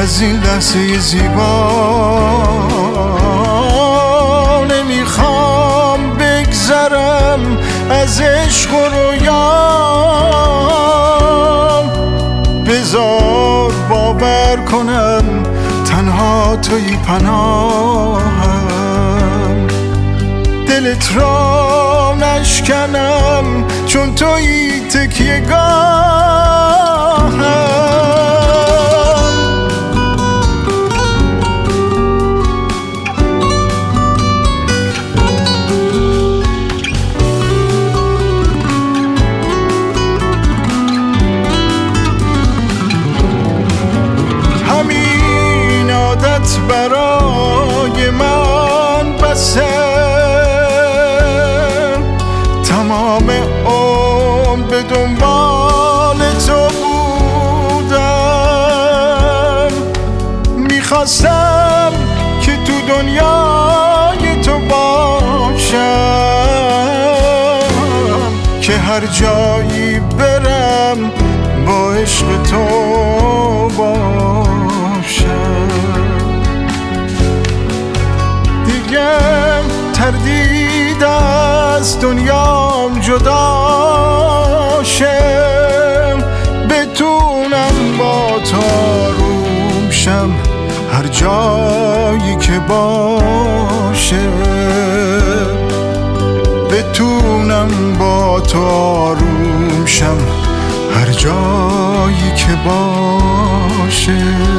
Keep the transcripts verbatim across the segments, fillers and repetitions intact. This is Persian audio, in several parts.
از این لحظه زیبا نمیخوام بگذرم از عشق و رویام. بذار باور کنم تنها توی پناهم، دلت را نشکنم چون توی تکیه‌گاهم. همین عادت برای من بسه، تمام عمر به دنبال تو بودم. میخواستم که تو دنیای تو باشم، که هر جایی برم با عشق تو باشم. دیگه تردید از دنیام جدا شم، بتونم با تو آروم شم هر جایی که باشه. بتونم با تو آروم شم هر جایی که باشه.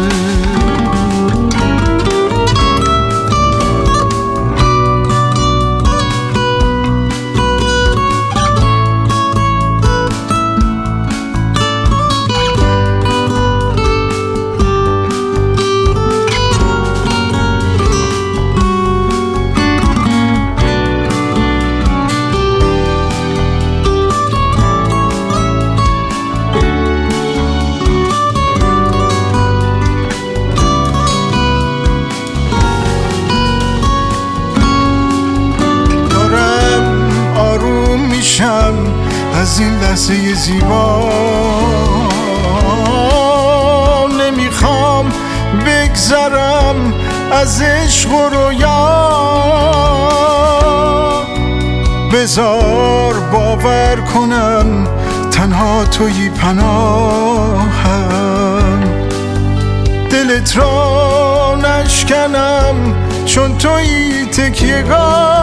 از این لحظه زیبا نمیخوام بگذرم از عشق و رویا. بذار باور کنم تنها توی پناهم، دلت را نشکنم چون توی تکیه‌گاه.